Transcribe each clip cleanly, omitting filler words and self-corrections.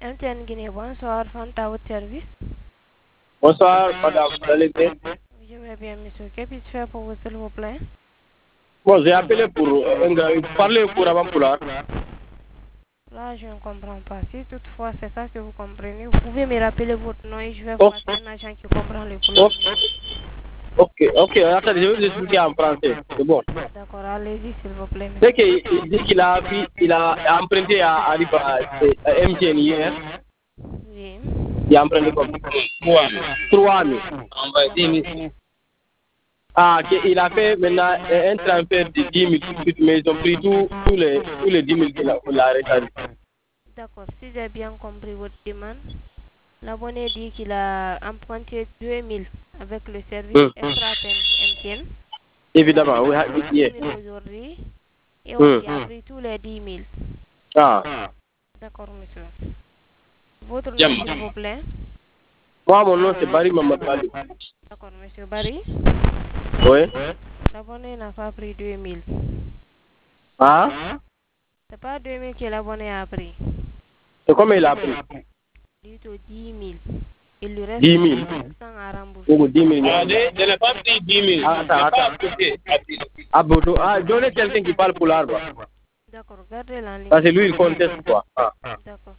MTN Guinée, bonsoir, Fanta, votre service. Bonsoir, madame. Vous allez bien? Je vais bien, monsieur. Que puis-je faire pour vous, s'il vous plaît? Bon, j'ai appelé pour parler couramment pulaar. Là, je ne comprends pas. Si toutefois c'est ça que vous comprenez, vous pouvez me rappeler votre nom et je vais voir un agent qui comprend le pulaar. Ok, attendez, je vais vous expliquer en français. C'est bon. D'accord, allez-y, s'il vous plaît, C'est monsieur. qu'il dit qu'il a emprunté à MTN hier. Oui. Il a emprunté comme 3 000. Envoyé 10 000. Ah, il a fait maintenant un transfert de 10 000 tout de suite, mais ils ont pris tous les 10 000 qu'il a retardé. D'accord, si j'ai bien compris votre demande, l'abonné dit qu'il a emprunté 2000 avec le service Extra MTN. Évidemment, oui. Aujourd'hui, et on lui a pris tous les 10 000. Ah. D'accord, monsieur. Votre nom, s'il vous plaît? Moi, mon nom, c'est Barry Mamadou. D'accord, monsieur Barry. Oui. L'abonné n'a pas pris 2000. Ah? C'est pas 2000 que l'abonné a pris. C'est combien il a pris? Plutôt 10 000. Il lui reste 10 000. 500 à rembourser. Ou 10 000. Je n'ai pas pris 10 000. Ah, Bodo. Ah, donnez quelqu'un qui parle pour l'arbre. D'accord, gardez la ligne. Parce que lui, il conteste quoi. Ah. D'accord.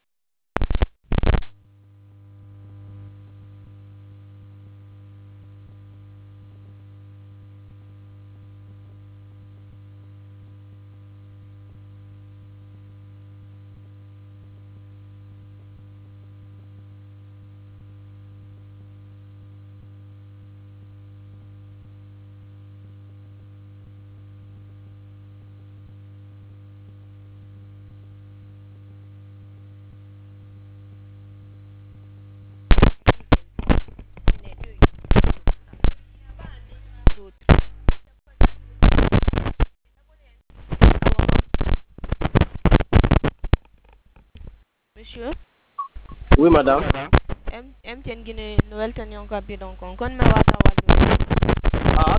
Monsieur? Oui, madame. MTN Guinée, nouvelle tenue kapi donc on kon me wata wadu. Ah,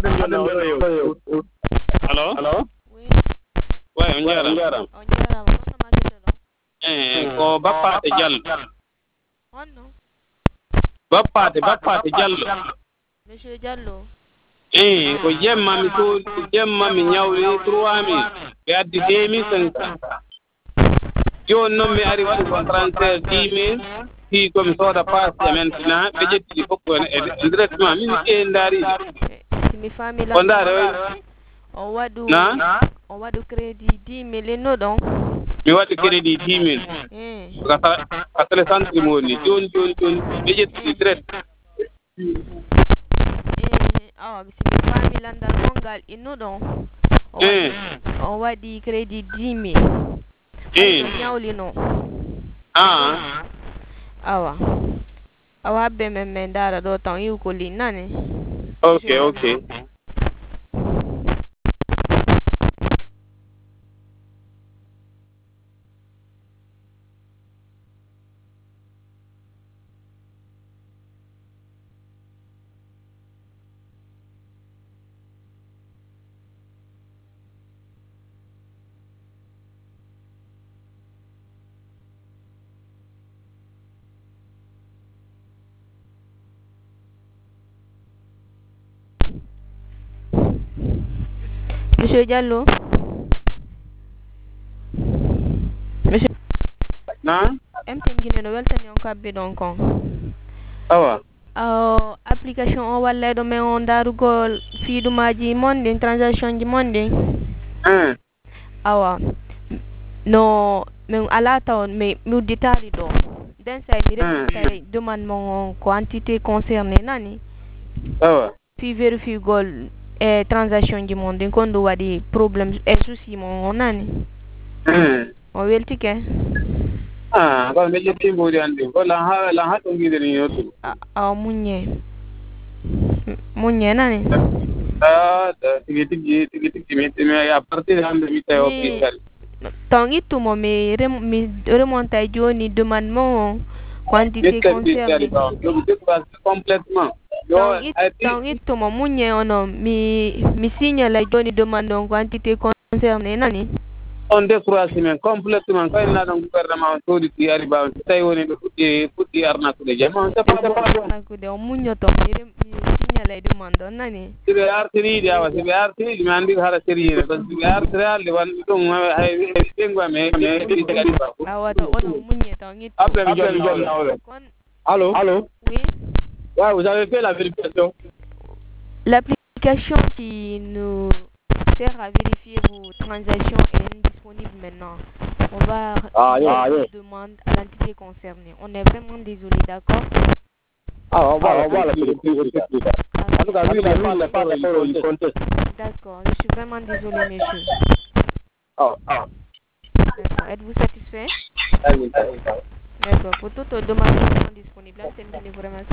Hello? Oui. Ouais, on dirait. On diara on ma kete do. Ko Bapate Diallo. On no. Bapate Diallo. Monsieur Diallo. Ko jemma mi nyawri 3 000. Be addi 2500. Jon non mi ari wadi kon transfert 10 000. Fi ko mi soda pass maintenant be jetti fokko directement min e ndari. Si mi famille On ndari on wadu na on wadu crédit 10 000 no don. mi wadi crédit 10 000. Katale centre moni jon be jetti direct. Si mi famille andal mongal inno don. On wadi crédit 10 000. Nyawli no. Awa be men dara do tan yu ko li nani. Okay. Monsieur Diallo. Monsieur. Na? MTN Guinée no weltani on kabbe donc on. Awa. Application on walle do me on darugol fiidumaji monde transaction ji monde. Awa. No men alata on me muditali do. Den say mi répéter demande mon quantité concernée nani. Awa. Fi vérifie gol transaction ji monde kondo wadi problème e souci mon nani. O weltike. Ko be jetti mbodi ande ko la ha to ngidiri yoto. Munye nani. Tigiti me a partir de ande mi tayo officiel. Tangi tu mo me remonta joni demande mon quantité concernée. Complètement. Tangi tu mo munye ono mi signe la joni demande quantité concernée nani. on découragé men complètement kay na dan gouvernement to di arriba tay woni do futti arnaque de jama c'est pas de on muñoto mi signalé demande nani sibe artiri di awa sibe artiri mi andi hala seri ko sibe artiri ali wan dum ay bengwa me awa to on muñeto ngi après mi joni allô oui ouais vous avez fait la vérification l'application qui nous sert à vérifier vos transactions est indisponible maintenant. On va demande à l'entité concernée. On est vraiment désolé, d'accord? On va la vérifier. En tout cas, lui, il n'a pas le contexte. D'accord, je suis vraiment désolé, monsieur. D'accord. Êtes-vous satisfait? D'accord. Pour toute demande disponible, c'est vraiment